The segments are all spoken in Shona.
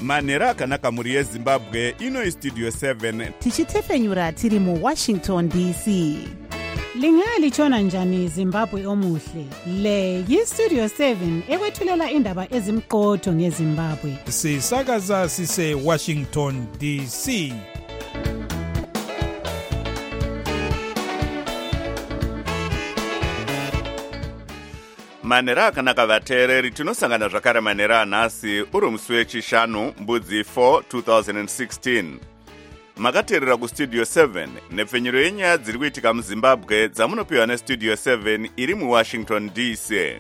manhero akanaka mhuri yezimbabwe. Ino istudio 7 tichitefenyura tiri muWashington DC. Lingalitshona njani Zimbabwe omuhle? Le yistudio 7 ekwethulela indaba ezimqotho ngeZimbabwe. Sisakaza sise Washington DC. manhero akanaka vateereri, tinosangana zvakare manhero anhasi uri musi wechishanu mbudzi 4 2016. makateerera kustudio 7 nepfenyuro yenyaya dziri kuitika muzimbabwe dzamunopiwa nestudio 7 iri muWashington DC.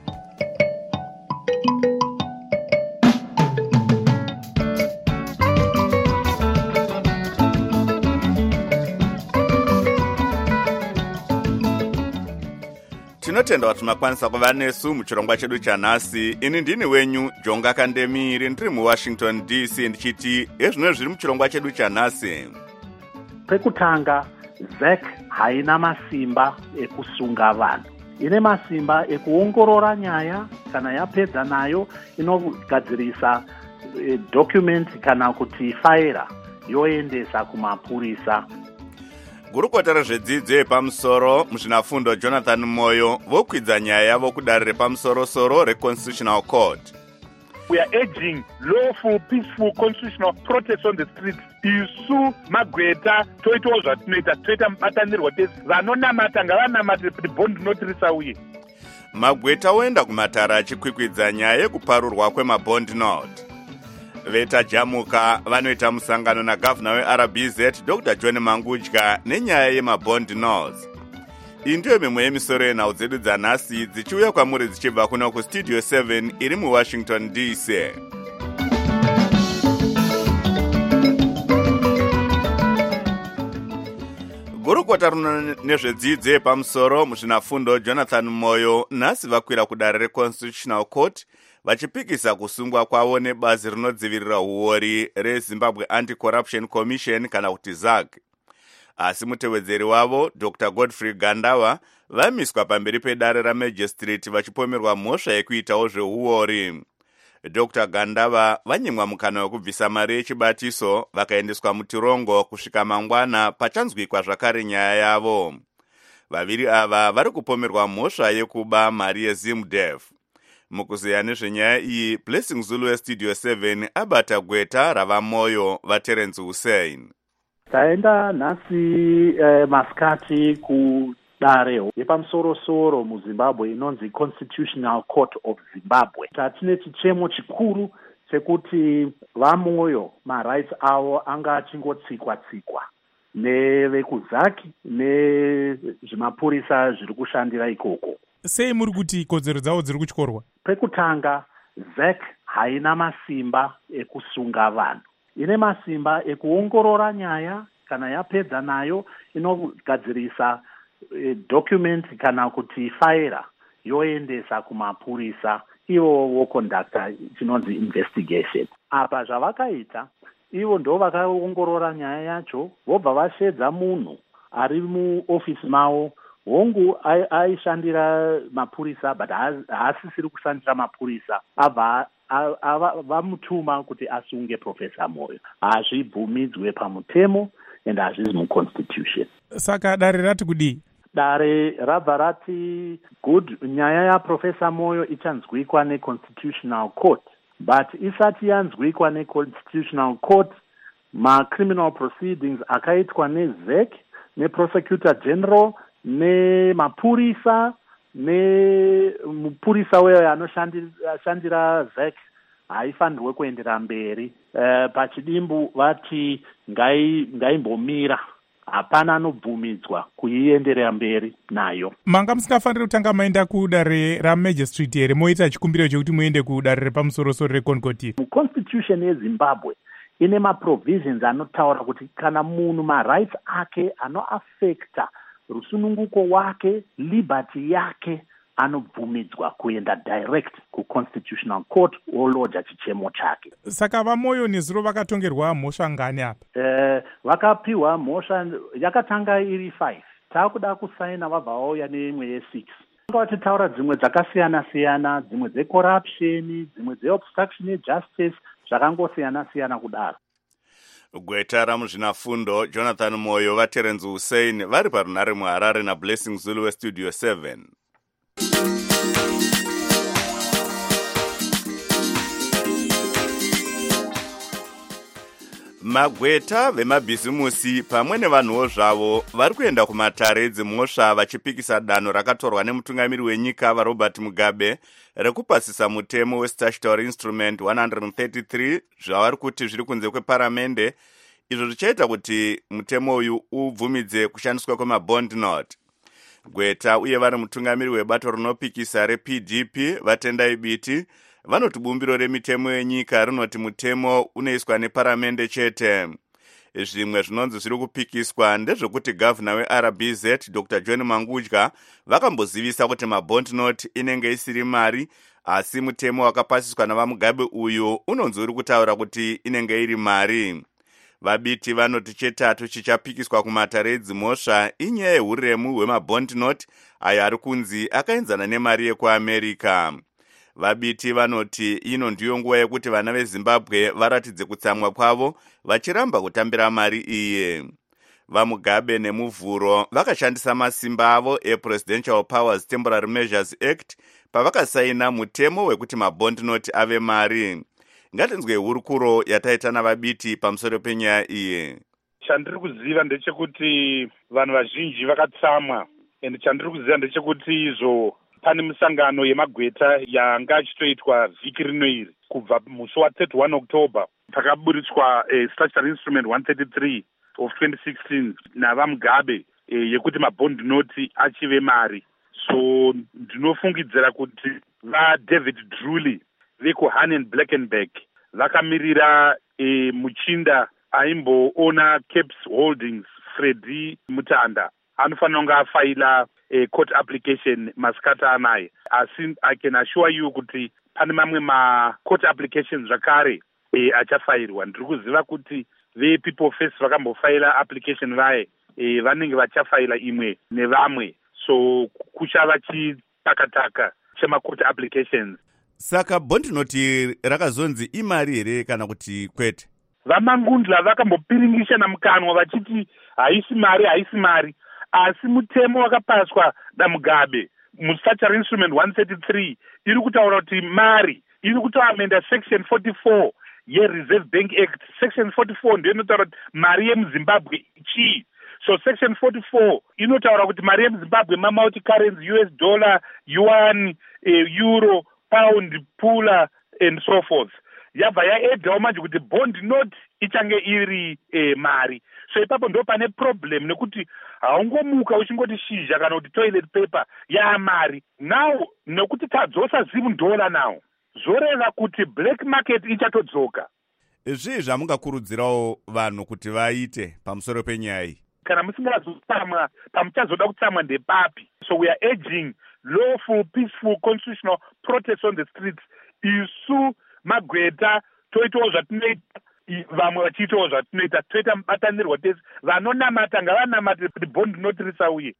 tinotenda kuti makwanisa kuva nesu muchirongwa chedu chanhasi. Ini ndini wenyu Jonga Kandemiri, ndiri muWashington DC, ndichiti ezvino zviri muchirongwa chedu chanhasi. Pekutanga, ZEC haina masimba ekusunga vanhu. Ine masimba ekuongorora nyaya, kana yapedza nayo inogadzirisa document kana kuti faira yoendesa kumapurisa. Gurukota rezvedzidzo yepamusoro muzvinafundo Jonathan Moyo vokwidza nyaya yavo kudare repamusoro-soro reConstitutional Court. We are urging lawful, peaceful, constitutional protests on the streets. Isu magweta toitawo zvatinoita, toita mubatanirwa tese. Vanonamata ngavanamate kuti bond notirisa uye. Magweta oenda kumatara achikwikwidza nyaya yekuparurwa kwemabond note. Vetajamuka vanoita musangano nagavana weRBZ Dr. John Mangudya nenyaya yemabond notes. Iyi ndiyo mimwe yemisoro yenhau dzedu dzanhasi dzichiuya kwamuri dzichibva kuno kustudio 7 iri muWashington DC. Gurukota runo nezvedzidzo yepamusoro muzvinafundo Jonathan Moyo nhasi vakwira kudare reConstitutional Court vachipikisa kusungwa kwavo nebazi rinodzivirira huori reZimbabwe Anti-Corruption Commission kana kuti ZAC. Asi mutevedzeri wavo Dr. Godfrey Gandava vamiswa pamberi pedare raMagistrate vachipomerwa mhosva yekuitawo zvehuori. Dr. Gandava vanyimwa mukana wekubvisa mari yechibatiso vakaendeswa mutirongo kusvika mangwana pachanzwikwa zvakare nyaya yavo. Vaviri ava vari kupomerwa mhosva yekuba mari yeZimdef. Mukuzeya nezvenyaya iyi, Blessing Zulu westudio 7 abata gweta rava Moyo vaTerence Hussein. Taenda nhasi masikati kudare yepamusoro-soro muZimbabwe inonzi Constitutional Court of Zimbabwe. Tatine chichemo chikuru chekuti vaMoyo marights avo anga achingotsikwa-tsikwa nevekuzaki nezvimapurisa zviri kushandira ikoko. Sei muri kuti kodzero dzavo dziri kutyorwa? Pekutanga, ZEC haina masimba ekusunga vanhu. Ine masimba ekuongorora nyaya, kana yapedza nayo inogadzirisa document kana kuti faira yoendesa kumapurisa, ivo voconducta chinonzi investigation. Apa zvavakaita, ivo ndo vakaongorora nyaya yacho, vobva vashedza munhu ari muofisi mavo. Hongu aishandira mapurisa, but haasisiri kushandira mapurisa. Abva vamutuma kuti asunge Professor Moyo. Hazvibvumidzwe pamutemo and hazvisi muConstitution. Saka dare rati kudii? Dare rabva rati good, nyaya yaProfessor Moyo ichanzwikwa neConstitutional Court. But isati yanzwikwa neConstitutional Court, ma-criminal proceedings akaitwa neZEC, neProsecutor General, nemapurisa, nemupurisa weyo anoshandira ZEC haifanirwe kuendera mberi. Pachidimbu vati ngaimbomira, hapana anobvumidzwa kuienderera mberi nayo. Manga musingafaniri kutanga maenda kudare raMagistrate here moita chikumbiro chekuti muende kudare repamusoro-soro reConcourt? Constitution yeZimbabwe ine maprovisions anotaura kuti kana munhu marights ake anoaffecta rusununguko wake, liberty yake, anobvumidzwa kuenda direct kuConstitutional Court oloja chichemo chake. Saka vaMoyo nezuro vakatongerwa mhosva ngani apa? Vakapiwa mhosva yakatanga iri 5. Takuda kusaina vabva vauya neimwe ye6. Vachitaura dzimwe dzakasiyana-siyana, dzimwe dzecorruption, dzimwe dzeobstruction yejustice, zvakangosiyana-siyana kudaro. Gweta ramuzvinafundo Jonathan Moyo vaTerence Hussein vari parunare muHarare naBlessing Zulu weStudio 7. Magweta vemabhizimusi pamwe nevanhuwo zvavo vari kuenda kumatare dzimhosva vachipikisa danho rakatorwa nemutungamiri wenyika vaRobert Mugabe rekupasisa mutemo weStatutory Instrument 133 zvavari kuti zviri kunze kweparamende, izvo zvichaita kuti mutemo uyu ubvumidze kushandiswa kwemabond note. Gweta uye vari mutungamiri webato rinopikisa rePDP vatendai biti vanoti bumbiro remitemo yenyika rinoti mutemo unoiswa neparamende chete. Zvimwe zvinonzi zviri kupikiswa ndezvekuti gavana weRBZ Dr. John Mangudya vakambozivisa kuti mabond note inenge isiri mari, asi mutemo wakapasiswa navaMugabe uyu unonzi uri kutaura kuti inenge iri mari. Vabiti vanoti chetatu chichapikiswa kumatare edzimhosva inyaya yehuremu hwemabond note ayo ari kunzi akaenzana nemari yekuAmerica. Vabiti vanoti ino ndiyo nguva yekuti vana veZimbabwe varatidze kutsamwa kwavo vachiramba kutambira mari iye. VaMugabe neMuvhuro vakashandisa masimba avo ePresidential Powers Temporary Measures Act pavakasaina mutemo wekuti mabond note ave mari. Ngatinzwe hurukuro yataita navabiti pamusoro penyaya iye. Chandiri kuziva ndechekuti vanhu vazhinji vakatsamwa, ende chandiri kuziva ndechekuti izvo pane musangano yemagweta yanga achitoitwa vhiki rino iri kubva musi wa31 October pakaburitswa Statutory Instrument 133 of 2016 navaMugabe yekuti mabond note achive mari. So ndinofungidzira kuti vaDavid Drewley vekuHanen Blackenberg vakamirira muchinda aimboona Caps Holdings Freddy Mutanda anofanira kunge afaila court application masikata anaye, asi I can assure you kuti pane mamwe ma-court applications zvakare achafairwa. Ndiri kuziva kuti vePeople First vakambofaila application vaye vanenge vachafaila imwe nevamwe, so kuchava chitakataka chema-court applications. Saka bond note rakazonzi imari here kana kuti kwete? VaMangundla vakambopiringisha namukanwa vachiti haisi mari, asi mutemo wakapaswa naMugabe muStatutory Instrument 133 iri kutaura kuti mari, iri kutoamenda section 44 yeReserve Bank Act. Section 44 ndiyo inotaura kuti mari yemuZimbabwe chii. So section 44 inotaura kuti mari yemuZimbabwe mamulti currency, US dollar, yuan, euro, pound, pula and so forth. Yabva yaedhawo manje kuti bond note ichange iri mari. So ipapo ndo pane problem nekuti haungomuka uchingoti shizha kana kuti toilet paper yaamari. Now nekuti tadzosa $7 now, zoreva kuti black market ichatodzoka. Zvii zvamungakurudzirawo vanhu kuti vaite pamusoro penyaya iyi? Kana musingazotsamwa pamuchazoda kutsamwa ndepapi. So we are urging lawful, peaceful, constitutional protests on the streets. Isu magweta toitawo zvatinoita, vamwe vachiitawo zvatinoita, toita mubatanirwa tese. Vanonamata ngavanamate kuti bond note risauye.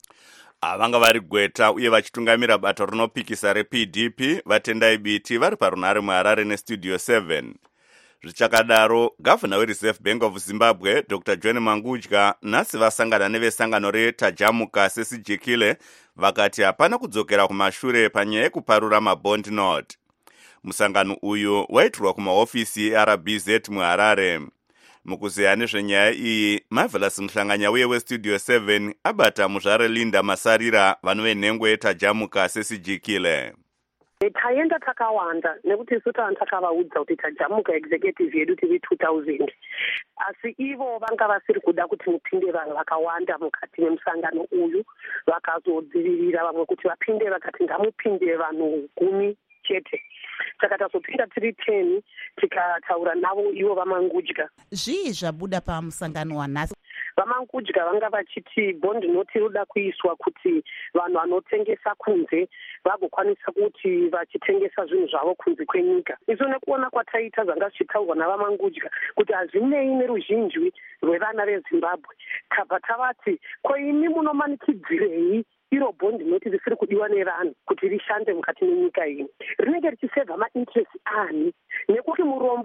Vanga vari Gweta uye vachitungamira bato rinopikisa rePDP vatendai biti vari parunare muHarare neStudio 7. Zvichakadaro, gavana weReserve Bank of Zimbabwe Dr. John Mangudya nhasi vasangana nevesangano reTajamuka Sesijikile vakati hapana kudzokera kumashure panyaya yekuparura mabond note. Musangano uyu waitirwa kumahofisi eRBZ muHarare. Mukuzeya nezvenyaya iyi, Marvelous Mhlanganya uye weStudio 7 abata muzvare Linda Masarira vanhu venhengo yeTajamuka Sesijikile. Taenda takawanda nekuti isu takavaudza kuti Tajamuka executive yedu tiri 2000, asi ivo vanga vasiri kuda kuti mupinde vanhu vakawanda mukati memusangano uyu. Vakazodzivirira vamwe kuti vapinde, vakati ngamupinde vanhu 10 chete. Saka tazopinda tiri 10 tikataura navo ivo vaMangudya. Zvii zvabuda pamusangano wanhasi? VaMangudya vanga vachiti bond note inoda kuiswa kuti vanhu vanotengesa kunze vagokwanisa kuti vachitengesa zvinhu zvavo kunze kwenyika. Isu nekuona kwataita zvanga zvichitaurwa navaMangudya kuti hazvinei neruzhinji rwevana veZimbabwe, tabva tavati ko imi munomanikidzirei iro bond note risiri kudiwa nevanhu kuti rishande mukati menyika ino? Rinenge richisevha mainterest ani? Nekuti murombo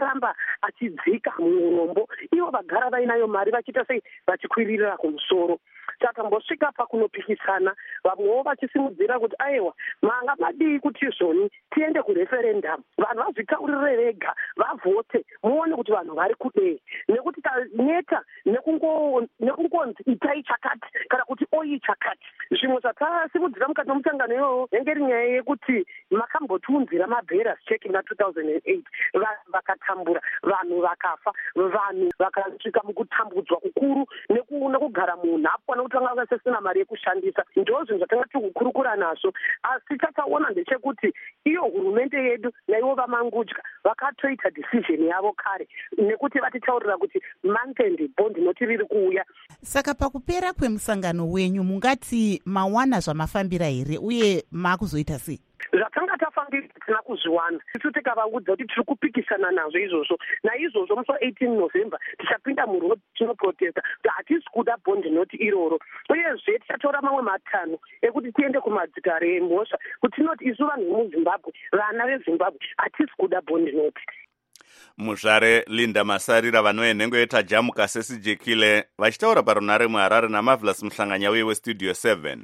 aramba achidzika muurombo, ivo vagara vainayo mari vachiita sei vachikwiririra kumusoro. Takambosvika pakunopikisana, vamwewo vachisimudzira kuti aiwa manga madii kuti izvoni tiende kureferendamu, vanhu vazvitaurire vega, vavhote, muone kuti vanhu vari kudei, nekuti taneta nekungonzi itai chakati kana kuti oyi chakati. Zvimwe zvatasimudzira mukati memusangano iwowo yange iri nyaya yekuti makambotiunzira mabheras cheki na 2008, vanhu vakatambura, vanhu vakafa, vanhu vakasvika mukutambudzwa kukuru nekugara munhapwa nekuti vanga vakasisina mari yekushandisa. Ndozvinhu zvatanga tikukurukura nazvo, asi tataona ndechekuti iyo hurumende yedu naivo vamangudya vakatoita decision yavo kare, nekuti vatitaurira kuti month end bond noti riri kuuya. Saka pakupera kwemusangano wenyu mungati mawana zvamafambira here uye makuzoita sei? Zvakanga tafambira tina kuzviwana, isu tikavaudza kuti tiri kupikisana nazvo izvozvo. Naizvozvo musi wa18 November tichapinda murod tinoprotesta kuti hatisi kuda bondi noti iroro, uyezve tichatora mamwe matano ekuti tiende kumadzitare emhosva kuti tinoti isu vanhu vemuZimbabwe, vana veZimbabwe, hatisi kuda bondi noti. Muzvare Linda Masarira vanoenhengo yetajamuka sesijekile vachitaura parunare muHarare naMarvelous Muhlanganya weStudio 7.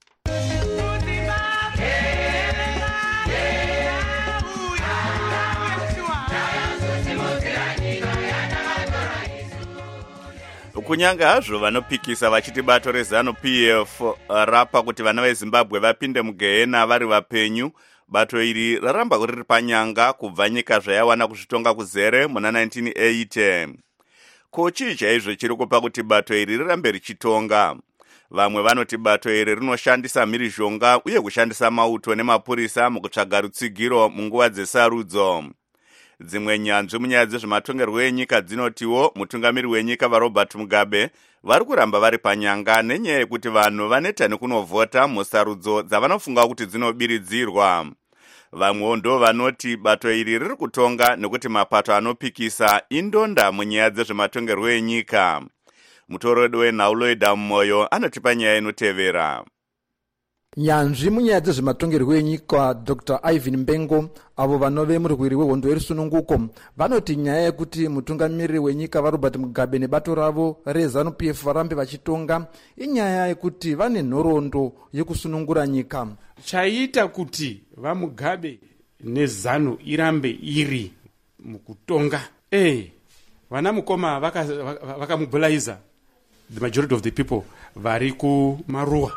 Kunyanga hazvo vanopikisa vachiti bato reZANU-PF rapa kuti vana veZimbabwe vapinde mugehena vari vapenyu, bato iri raramba riri panyanga kubva nyika zvayawana kuzvitonga kuzere muna 1980. Ko chii chaizvo chiri kupa kuti bato iri rirambe richitonga? Vamwe vanoti bato iri rinoshandisa mhirizhonga uye kushandisa mauto nemapurisa mukutsvaga rutsigiro munguva dzesarudzo. Dzimwe nyanzvi munyaya dzezvematongerwo enyika dzinotiwo mutungamiri wenyika vaRobert Mugabe vari kuramba vari panyanga nenyaya yekuti vanhu vaneta nekunovhota musarudzo dzavanofunga kuti dzinobiridzirwa. Vamwewo ndo vanoti bato iri riri kutonga nekuti mapato anopikisa indonda munyaya dzezvematongerwo enyika. Mutorodi weNhauloida Moyo anotipa nyaya inotevera. Nyanzvi munyaya dzezvematongerwo enyika Dr. Ivan Mbengo avo vanove murwiri wehondo yerusununguko vanoti nyaya yekuti mutungamiri wenyika vaRobert Mugabe nebato ravo reZANU-PF varambe vachitonga inyaya yekuti vane nhoroondo yekusunungura nyika. Chaita kuti vaMugabe neZANU irambe iri mukutonga, vana mukoma vakamobilize the majority of the people vari kumaruwa.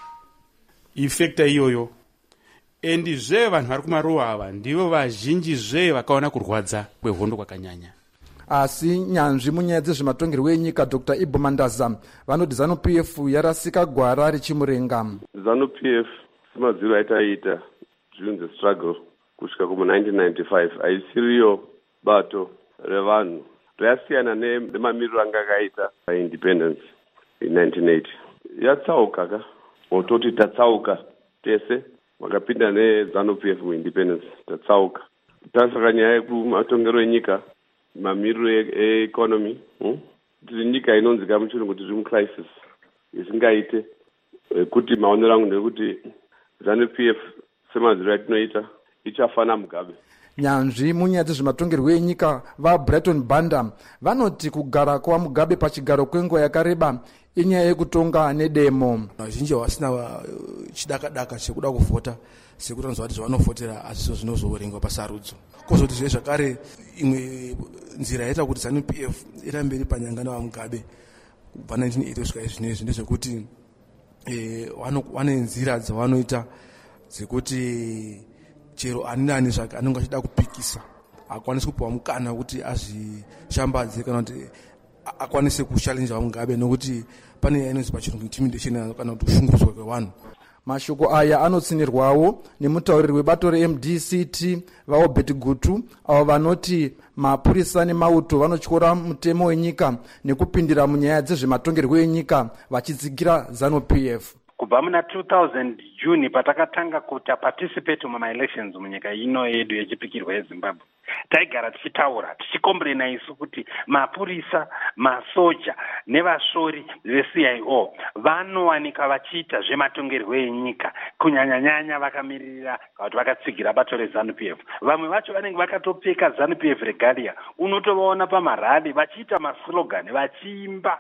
Ifekta iyoyo endi zve vanhu vari kumaruwa ava ndivo vazhinji zve vakaona kurwadza kwehondo kwakanyanya. Asi nyanzvi munyaya dzezvematongerwo enyika Dr. Ibo Mandaza vanoti ZANU-PF yarasika gwara richimurenga. ZANU-PF semadziro aitaita during the struggle kusvika kumu1995 haisiriyo bato revanhu, rayasiyana nemamiriro anga akaita paindependence in 1980. Yatsauka ka ototi tatsauka tese wakapinda neZANU-PF muindependence tatsauka. Tasaka nyaya yekumatongero enyika, mamiriro economy, tiri nyika inonzika muchirungu kuti tiri mucrisis isingaite kuti maonero angu ndekuti ZANU-PF semadziro atinoita ichafana Mugabe. Nyanzvi munyaya dzezvematongerwo enyika vaBrighton Banda vanoti kugara kwaMugabe pachigaro kwenguva yakareba inyaya yekutonga nedemo. Vazhinji vasina chidaka-daka chekuda kuvhota sekuti vanonzwa kuti zvavanofotera hazviso zvinozoverengwa pasarudzo. Kozoti zve zvakare imwe nzira yaita kuti ZANU-PF irambe iri panyanga navaMugabe kubva 1980 kusvika izvinezvi ndezvekuti vane nzira dzavanoita dzekuti chero ani nani zvake anenge achida kupikisa akwanise kupiwa mukana kuti azvishambadze kana kuti akwanise kushalenja vaMugabe nokuti pane inonzi pachirungu intimidation kana kuti kushungurudzwa kwevanhu. Mashoko aya anotsinirwawo nemutauriri webato reMDCT vaObert Gutu avo vanoti mapurisa nemauto vanotyora mutemo wenyika nekupindira munyaya dzezvematongerwo enyika vachidzigira ZANU-PF. kubva muna 2000 June patakatanga kuti participate mumaelections munyika ino yedu yechipikirwa yeZimbabwe, taigara tichitaura tichikombrena isu kuti mapurisa, masoja nevasori veCIO vanowanika vachiita zvematongerwo enyika, kunyanyanyanya vakamirira kuti vakatsigira bato reZANU-PF. Vamwe vacho vanenge vakatopfeka ZANU-PF regalia, unotovaona pamarali vachiita maslogani vachiimba.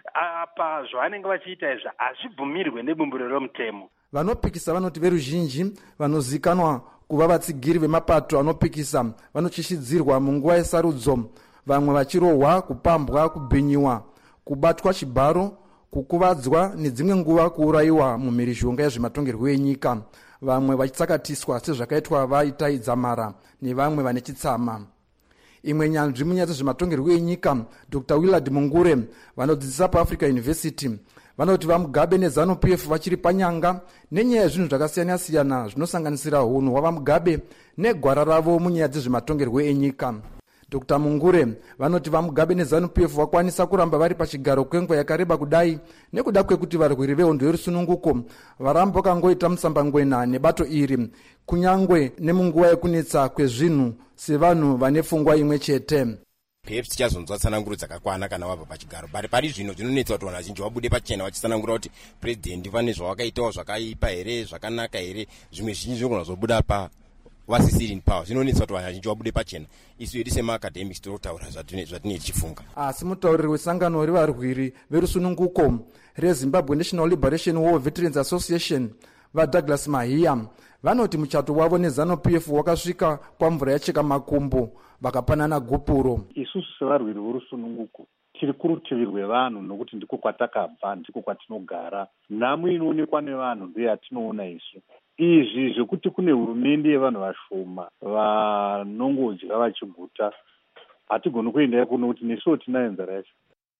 Apa zvavanenge vachiita izvi hazvibvumirwe nebumbiro romutemo. Vanopikisa vanoti veruzhinji vanozikanwa kuva vatsigiri vemapato anopikisa vanochishidzirwa munguva yesarudzo, vamwe vachirohwa, kupambwa, kubhinyiwa, kubatwa chibharo, kukuvadzwa nedzimwe nguva kuurayiwa mumhirizhonga yezvematongerwo enyika, vamwe vachitsakatiswa sezvakaitwa vaitai Dzamara nevamwe vane chitsama. Imwe nyanzvi munyaya dzezvematongerwo enyika, Dr. Willard Mungure, vanodzidzisa paAfrica University, vanoti vaMugabe neZANU-PF vachiri panyanga nenyaya yezvinhu zvakasiyana-siyana zvinosanganisira hunhu hwavaMugabe negwara ravo munyaya dzezvematongerwo enyika. Dr. Mungure vanoti vaMugabe neZANU-PF vakwanisa kuramba vari pachigaro kwenguva yakareba kudai nekuda kwekuti varwiri vehondo yerusununguko varamba vakangoita musambangwena nebato iri, kunyangwe nemunguva yekunetsa kwezvinhu sevanhu vane pfungwa imwe chete. PF tichazonzwa tsananguro dzakakwana kana wabva pachigaro, bari pari zvino zvinonetsa kuti vanhu vazhinji vabude pachena vachitsanangura kuti president vane zvavakaitawo zvakaipa here, zvakanaka here, zvimwe zhinji zvinogona zobuda pa vasisiri in power. Zvinonetsa kuti vanhu vazhinji vabude pachena. Isu yedu semaacademics tinotaura zvatinenge tichifunga. Asi mutauriri wesangano revarwiri verusununguko reZimbabwe National Liberation War Veterans Association vaDouglas Mahiya vanoti muchato wavo neZANU-PF wakasvika kwamvura yacheka makumbo vakapanana gupuro. Isusu sevarwiri vorusununguko tiri kurutivi rwevanhu nokuti ndiko kwatakabva, ndiko kwatinogara. Nhamo inoonekwa nevanhu ndeyatinoona isu. Izvi zvekuti kune hurumende yevanhu vashoma vanongodya vachiguta, hatigoni kuenda kuno kuti nesuwo tinayo nzara yacho.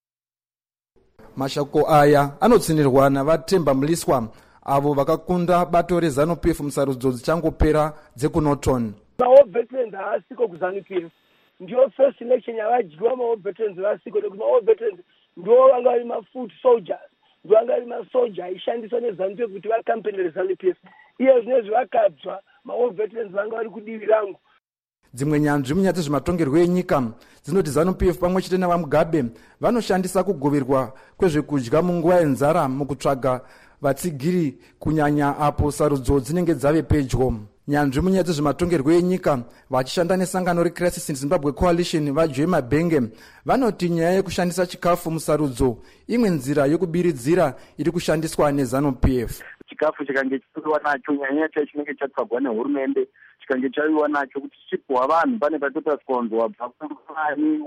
Mashoko aya anotsinirwa navaTemba Mliswa avo vakakunda bato reZANU-PF musarudzo dzichangopera dzekuNorton. Ma-war veterans haasiko kuZANU-PF, ndiyo first election yavadyiwa ma-war veterans vasiko, nekuti ma-war veterans ndiwo vanga vari ma-foot soldiers, ndiwo vanga vari masoja aishandiswa neZANU-PF kuti vakampenere ZANU-PF. Iye zvinezvi vakabva ma-war veterans vanga vari kudivi rangu. Dzimwe nyanzvi munyaya dzezvematongerwo enyika dzinoti ZANU-PF pamwe chete navaMugabe vanoshandisa kugoverwa kwezvekudya munguva yenzara mukutsvaga vatsigiri kunyanya apo sarudzo dzinenge dzave pedyo. Nyanzvi munyaya dzezvematongerwo enyika vachishanda nesangano reCrisis in Zimbabwe Coalition vaJoy Mabhenge vanoti nyaya yekushandisa chikafu musarudzo imwe nzira yokubiridzira iri kushandiswa neZANU-PF. Chikafu chikange chipiwa nacho nyanya chacho chinenge chatsvagwa nehurumende, chikange chaiwa nacho kuti chichipuwa vanhu pane patotaskonzwa wabva kurani,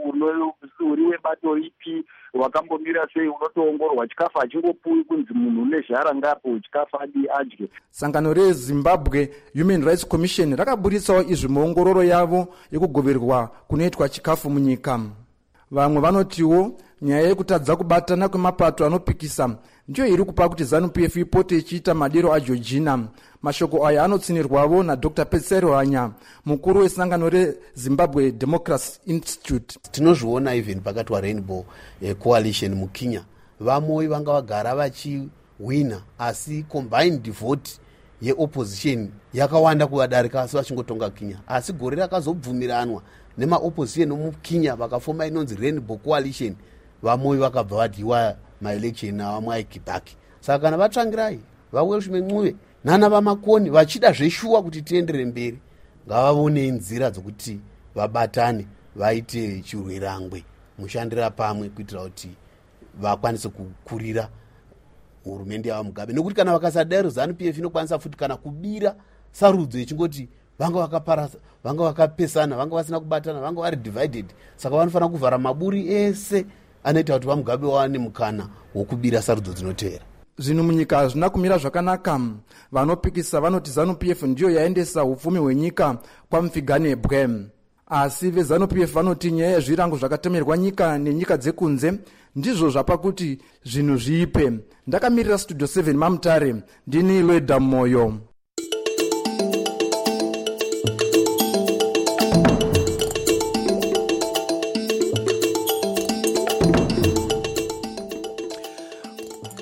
uri webato ripi, wakambomira sei, unotoongorwa. Chikafu hachingopuwi kunzi munhu une zhara ngapo chikafu adye. Sangano reZimbabwe Human Rights Commission rakaburitsawo izvi muongororo yavo yekugoverwa kunoitwa chikafu munyika. Vamwe vanotiwo nyaya yekutadza kubatana kwemapato anopikisa ndiyo iri kupa kuti ZANU-PF ipote ichiita madiro aJorgina. Mashoko aya anotsinirwawo naDr. Petsero Hanya, mukuru wesangano reZimbabwe Democracy Institute. Tinozviona even pakati waRainbow Coalition muKenya, vamwe vanga vagara vachiwina asi combined vote yeopposition yakawanda kuvadarika asi vachingotonga Kenya. Asi gore rakazobvumiranwa nemaopposition muKenya vakafoma inonzi Rainbow Coalition, vamwe vakabva vadyiwa maelection avamwe aikibhaki. Saka kana vatsvangirai vaWelshman Ncube nana vaMakoni vachida zveshuwa kuti tienderere mberi, ngavavone nzira dzokuti vabatane vaite chirwerangwe mushandira pamwe kuitira kuti vakwanise kukurira hurumende yavaMugabe. Nekuti kana vakasadaro ZANU-PF inokwanisa futi kana kubira sarudzo ichingoti vanga vakaparasa, vanga vakapesana, vanga vasina kubatana, vanga vari divided. Saka vanofanira kuvhara maburi ese anoita kuti vaMugabe wawane mukana wokubira sarudzo dzinotevera. Zvinhu munyika hazvina kumira zvakanaka. Vanopikisa vanoti ZANU-PF ndiyo yaendesa upfumi hwenyika kwaMufiganebwe. Asi veZANU-PF vanoti nyaya yezvirango zvakatemerwa nyika nenyika dzekunze ndizvo zvapa kuti zvinhu zviipe. Ndakamirira Studio 7 Mamutare, ndini Lweda Moyo.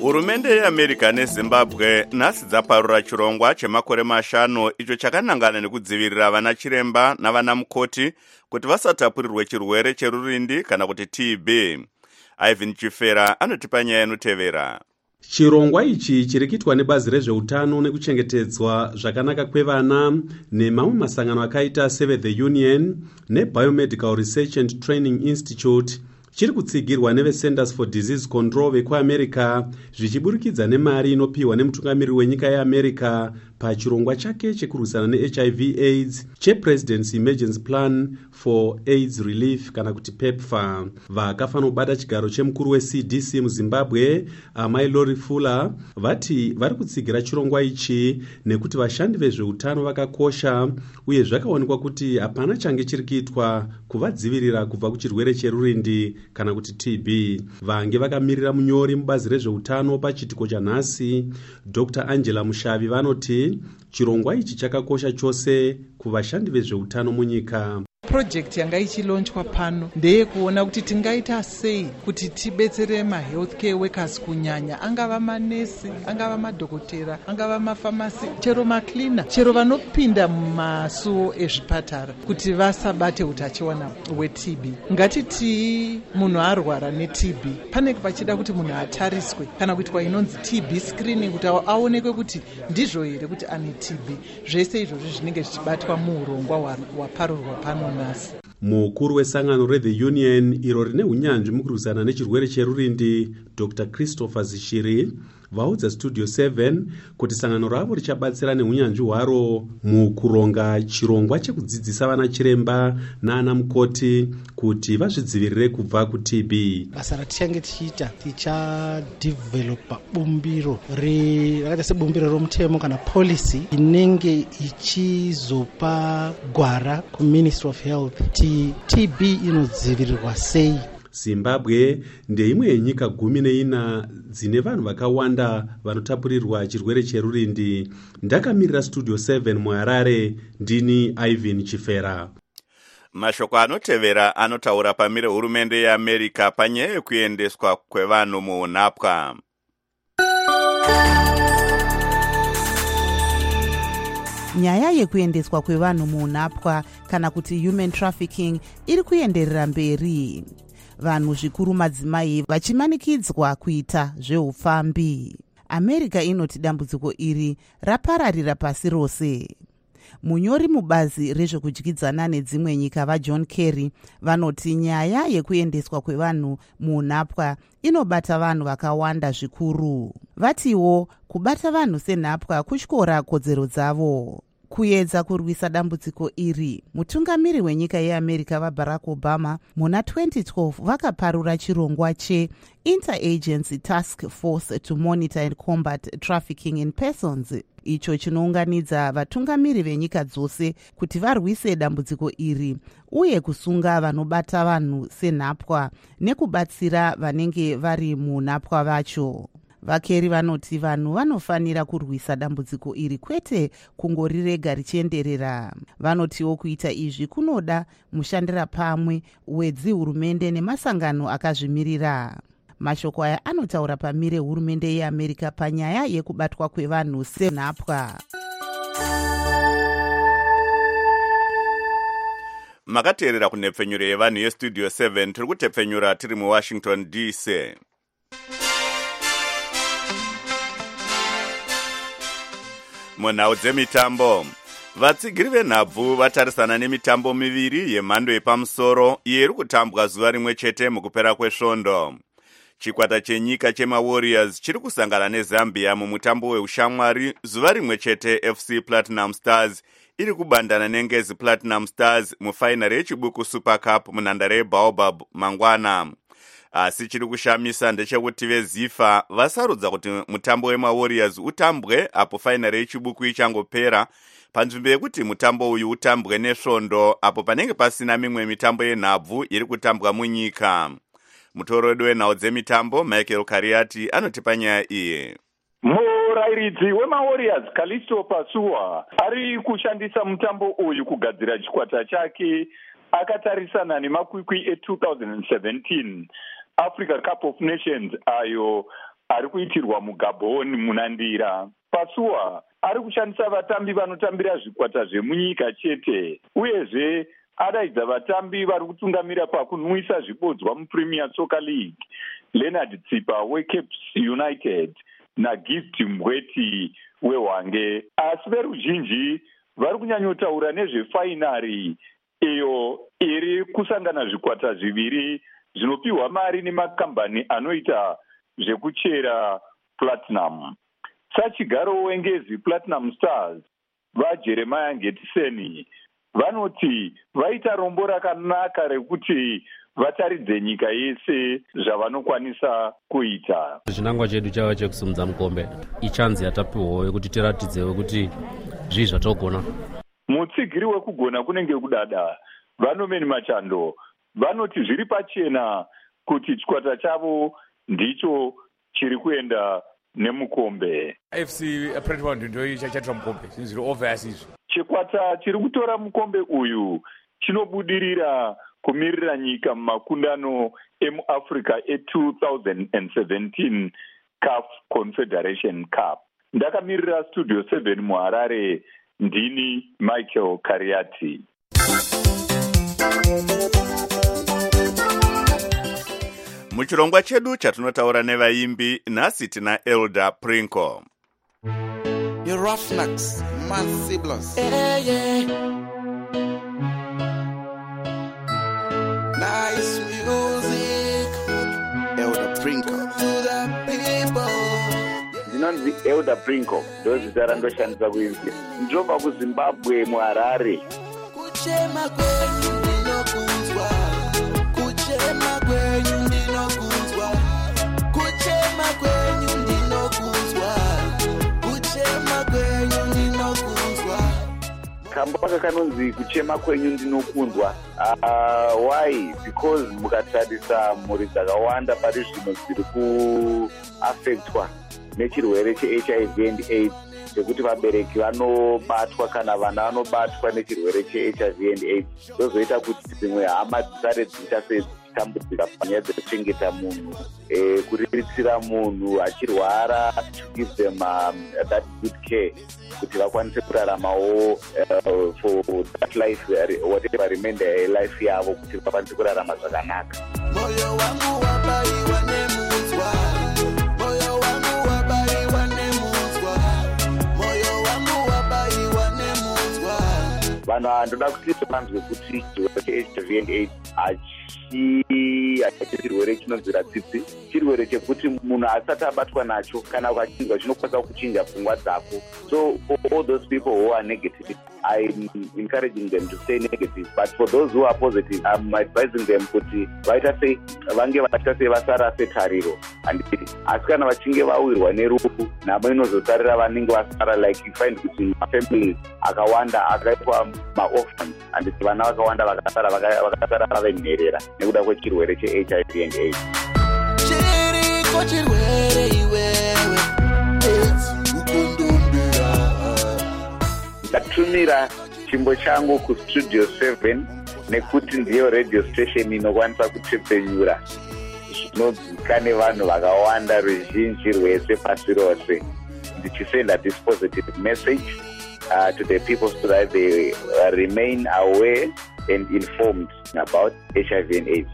hurumende yeamerica nezimbabwe nhasi dzaparura chirongwa chemakore 5 icho chakanangana nekudzivirira vana chiremba navana mukoti kuti vasatapurirwe chirwere cherurindi kana kuti TB. Ivan Chifera anotipa nyaya inotevera. Chirongwa ichi chiri kuitwa nebazi rezveutano nekuchengetedzwa zvakanaka kwevana nemamwe masangano akaita Save the Union neBiomedical Research and Training Institute chiri kutsigirwa neveCenters for Disease Control vekuamerica zvichiburikidza nemari inopiwa nemutungamiriri wenyika yeamerica pachirongwa chake chekurwisana neHIV AIDS chePresident's Emergency Plan for AIDS Relief kana kuti PEPFAR. Vakafanobata chigaro chemukuru weCDC muZimbabwe Amai Lori Fuller vati vari kutsigira chirongwa ichi nekuti vashandi vezveutano vakakosha uye zvakaonekwa kuti hapana change chiri kuitwa kuvadzivirira kubva kuchirwere cherurindi kana kuti TB. Vange vakamirira munyori mubazi rezveutano pachitiko chanhasi Dr. Angela Mushavi vanoti chirongwa ichi chakakosha chose kuvashandi vezveutano munyika. Project yanga ichilonchwa pano ndeyekuona kuti tingaita sei kuti tibetsere mahealthcare workers kunyanya, angava manesi, angava madhokotera, angava mafamasi, chero macleaner, chero vanopinda mumasuo ezvipatara kuti vasabate utachiona hweTB. Ngatiti munhu arwara neTB panenge pachida kuti munhu atariswe kana kuitwa inonzi TB screening kuti aonekwe kuti ndizvo here kuti ane TB. Zvese izvozvo zvinenge zvichibatwa muurongwa hwaparurwa pano. Mukuru wesangano reThe Union iro rine unyanzvi mukurwisana nechirwere cherurindi Dr. Christopher Zishiri vaudza Studio 7 kuti sangano ravo richabatsira neunyanzvi hwaro mukuronga chirongwa chekudzidzisa vana chiremba naana mukoti kuti vazvidzivirire kubva kuTB. Basa ratichange tichiita tichadevelopa bumbiro rakaita sebumbiro romutemo kana policy inenge ichizopa gwara kuMinistry of Health kuti TB inodzivirirwa sei. Zimbabwe ndeimwe yenyika 14 dzine vanhu vakawanda vanotapurirwa chirwere cherurindi. Ndakamirira Studio 7 muHarare, ndini Ivan Chifera. Mashoko anotevera anotaura pamire hurumende yeAmerica panyaya yekuendeswa kwevanhu muunapwa. Nyaya yekuendeswa kwevanhu muunapwa kana kuti human trafficking iri kuenderera mberi. Vanhu zvikuru madzimai vachimanikidzwa kuita zveupfambi. America inoti dambudziko iri rapararira pasi rose. Munyori mubazi rezvekudyidzana nedzimwe nyika vaJohn Kerry vanoti nyaya yekuendeswa kwevanhu muunapwa inobata vanhu vakawanda zvikuru. Vatiwo kubata vanhu senhapwa kutyora kodzero dzavo. Kuedza kurwisa dambudziko iri, mutungamiri wenyika yeAmerica vaBarack Obama muna 2012 vakaparura chirongwa che-Interagency Task Force to Monitor and Combat Trafficking in Persons. Icho chinounganidza vatungamiri venyika dzose kuti varwise dambudziko iri uye kusunga vanobata vanhu senhapwa nekubatsira vanenge vari munhapwa vacho. Vakeri vanoti vanhu vanofanira kurwisa dambudziko iri kwete kungorirega richienderera. Vanotiwo kuita izvi kunoda mushandira pamwe wedzihurumende nemasangano akazvimirira. Mashoko aya anotaura pamire hurumende yeAmerica panyaya yekubatwa kwevanhu senhapwa. Makateerera kunhepfenyuro yevanhu yeStudio 7 tiri kutepfenyura tiri muWashington DC. Munhau dzemitambo, vatsigiri venhabvu vatarisana nemitambo miviri yemhando yepamusoro iyo iri kutambwa zuva rimwe chete mukupera kwesvondo. Chikwata chenyika chemaWarriors chiri kusangana neZambia mumutambo weushamwari zuva rimwe chete. FC Platinum Stars iri kubandana neNgezi Platinum Stars mufainari yechibuku Super Cup munhandare yeBaobab mangwana. Asi chiri kushamisa ndechekuti veZIFA vasarudza kuti mutambo wemaWarriors utambwe apo fainari yechibuku ichangopera panzvimbo yekuti mutambo uyu utambwe nesvondo apo panenge pasina mimwe mitambo yenhabvu iri kutambwa munyika. Mutoro wedu wenhau dzemitambo Michael Kariati anotipa nyaya iyi. Murairidzi wemaWarriors Kalisto Pasua ari kushandisa mutambo uyu kugadzira chikwata chake akatarisana nemakwikwi e2017 Africa Cup of Nations ayo ari kuitirwa mugabhoni munandira. Pasuwa ari kushandisa vatambi vanotambira zvikwata zvemunyika chete, uyezve adaidza vatambi vari kutungamira pakunwisa zvibodzwa muPremier Soccer League, Leonard Tsipa weCape United naGift Mbweti weHwange. Asi veruzhinji vari kunyanyotaura nezvefainari iyo iri kusangana zvikwata zviviri zvinopiwa mari nemakambani anoita zvekuchera platinum. Sachigaro wengezi Platinum Stars vaJeremiah Ngetiseni vanoti vaita rombo rakanaka rekuti vataridze nyika yese zvavanokwanisa kuita. Chinangwa chedu chava chekusumudza mukombe ichanzi yatapiwawo yekuti tiratidzewo kuti zvii zvatogona. Mutsigiri wekugona kunenge kudada. Vanomeni Machando vanoti zviri pachena kuti chikwata chavo ndicho chiri kuenda nemukombe. FC Pretwood ndio chachatora mukombe zviri obvious izvo. Chikwata chiri kutora mukombe uyu chinobudirira kumirira nyika mumakundano emuAfrica e2017 CAF Confederation Cup. Ndakamirira Studio 7 muHarare, ndini Michael Kariati. Muchirongwa chedu chatinotaura nevaimbi, nhasi tina Elder Prinko. The Roughnecks, Mad Siblings. Nice music. Elder Prinko. To the people. Ndinonzi Elder Prinko, ndozita randoshandisa kuimba. Ndinobva kuZimbabwe muHarare. Kuchema kwenyu ndinokunzwa. Kuchema kwenyu ndinokunzwa. Kuchema kwenyu ndinokunzwa. Kuchema kwenyu ndinokunzwa. Kamba kanonzi kuchema kwenyu ndinokunzwa. Why? Because mukatarisa mhuri dzakawanda pari zvino dziri kuaffectwa nechirwere cheHIV and AIDS, chekuti vabereki vanobatwa kana vana vanobatwa nechirwere cheHIV and AIDS. Ndozoita kuti dzimwe hama dzisare dzichitambudzika panyaya dzekuchengeta munhu, kuriritsira munhu achirwara, to give them that good care, kuti vakwanise kuraramawo for that life, whatever remainder life yavo, kuti vakwanise kurarama zvakanaka. Moyo wangu wabaiwa nemunzwa. Moyo wangu wabaiwa nemunzwa. Moyo wangu wabaiwa nemunzwa. Vanhu ndoda kuti vanzwe kuti chirwere cheHIV and AIDS chirwere chinonzira tsitsi, chirwere chekuti munhu asati abatwa nacho kana ukachinjwa chinokwanisa kuchinja pfungwa dzako. So for all those people who are negative, I'm encouraging them to stay negative. But for those who are positive, I'm advising them kuti vaita sei vange vaita sei vasarase tariro. Asi kana vachinge vawirwa nerufu, namo inozotarira vanenge vasara, like you find kuti mafamilies akawanda akaitwa maorphans, and vana vakawanda vakasara vavenherera nekuda kwechirwere cheHIV and AIDS. Chiriko chirwere iwewe, AIDS ukundumbira. Ndatumira chimbo changu kuStudio 7 nekuti ndiyo radio station inokwanisa kutepfenyura zvinodzika nevanhu vakawanda ruzhinji rwese pasi rose, ndichisenda this positive message to the people so that they remain aware and informed about HIV and AIDS.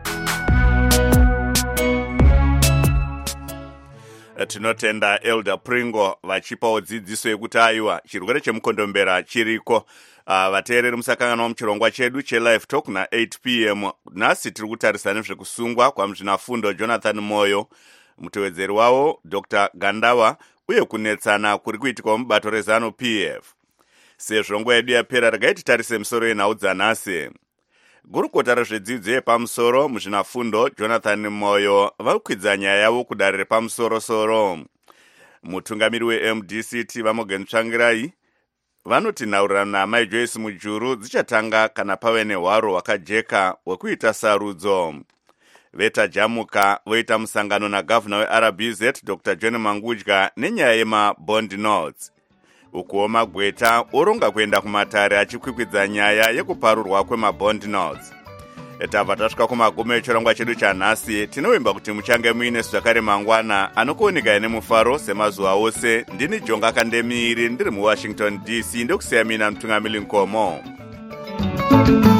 Tinotenda Elder Pringo vachipawo dzidziso yekuti aiwa chirwere chemukondombera chiriko. Vateereri musakangana muchirongwa chedu cheLive Talk na 8 p.m. Nhasi tiri kutarisa nezvekusungwa kwamuzvinafundo Jonathan Moyo, mutevedzeri wavo Dr. Gandawa, uye kunetsana kuri kuitika mubato rezano PF. Sezvo nguva yedu yapera, regai titarise misoro yenhau dzanhasi. Gurukota rezvedzidzo yepamusoro muzvinafundo Jonathan Moyo vakwidza nyaya yavo kudare repamusoro-soro. Mutungamiri weMDCT Vamogen Tsvangirai vanoti nhaurirano naamai Joyce Mujuru dzichatanga kana pave nehwaro hwakajeka hwekuita sarudzo. Vetajamuka voita musangano nagavhuna weRBZ Dr. John Mangudya nenyaya yemabond notes. Ukuwo Magweta oronga kuenda kumatare achikwikwidzwa nyaya yekuparurwa kwemabond notes. tabva tasvika kumagumo echirongwa chedu chanhasi. Tinovimba kuti muchange muine zvakare mangwana anokuoneka nemufaro semazuva ose. Ndini Jonga Kandemiri ndiri muWashington DC, ndokusiya mina mutungamiri Nkomo.